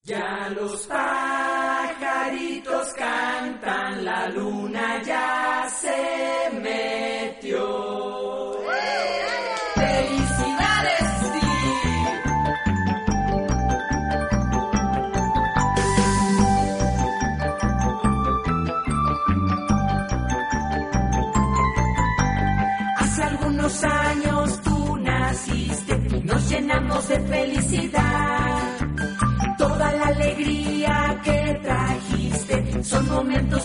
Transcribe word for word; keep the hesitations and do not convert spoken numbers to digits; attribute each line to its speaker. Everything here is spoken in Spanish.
Speaker 1: Ya los pajaritos cantan, la luna ya se metió. ¡Felicidades, Steve! Hace algunos años tú naciste y nos llenamos de felicidad. Toda la alegría que trajiste son momentos